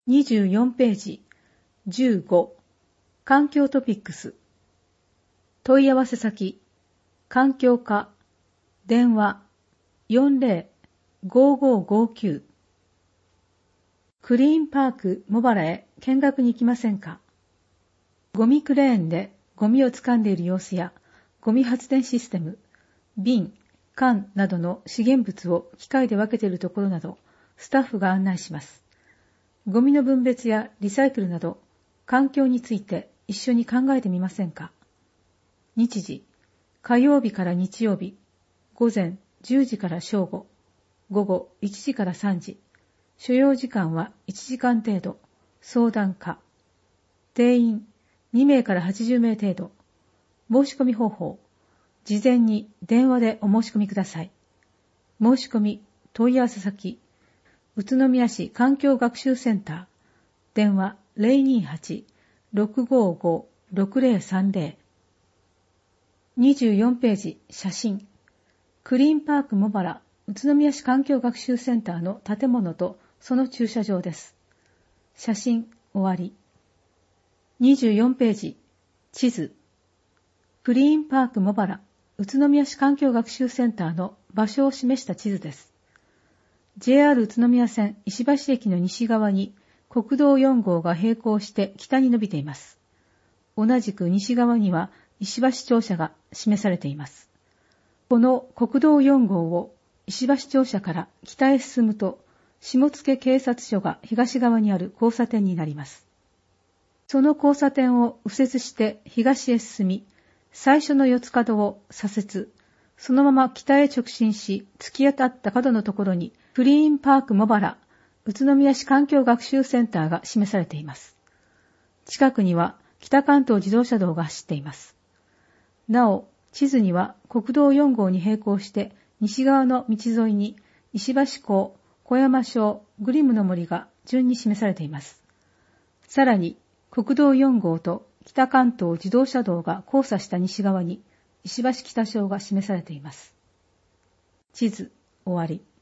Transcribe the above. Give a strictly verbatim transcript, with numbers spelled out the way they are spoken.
にじゅうよんページじゅうご環境トピックス問い合わせ先環境課電話 よんゼロ ごーごーごーきゅう クリーンパーク茂原へ見学に行きませんか？ゴミクレーンでゴミを掴んでいる様子やゴミ発電システム、瓶、缶などの資源物を機械で分けているところなどスタッフが案内します。ゴミの分別やリサイクルなど環境について一緒に考えてみませんか？日時、火曜日から日曜日、午前じゅうじから正午、午後いちじからさんじ、所要時間はいちじかん程度、相談可。定員にめいからはちじゅうめい程度。申し込み方法、事前に電話でお申し込みください。申し込み、問い合わせ先、宇都宮市環境学習センター、電話 ゼロにはち ろくごご ろくゼロさんゼロ。にじゅうよんページ写真、クリーンパーク茂原宇都宮市環境学習センターの建物とその駐車場です。写真終わり。にじゅうよんページ地図、クリーンパーク茂原宇都宮市環境学習センターの場所を示した地図です。ジェイアール 宇都宮線石橋駅の西側に国道よん号が並行して北に伸びています。同じく西側には石橋庁舎が示されています。この国道よん号を石橋庁舎から北へ進むと下野警察署が東側にある交差点になります。その交差点を右折して東へ進み、最初の四つ角を左折、そのまま北へ直進し、突き当たった角のところにクリーンパーク茂原宇都宮市環境学習センターが示されています。近くには北関東自動車道が走っています。なお、地図には国道よん号に並行して西側の道沿いに石橋港、小山省、グリムの森が順に示されています。さらに国道よん号と北関東自動車道が交差した西側に石橋北省が示されています。地図終わり。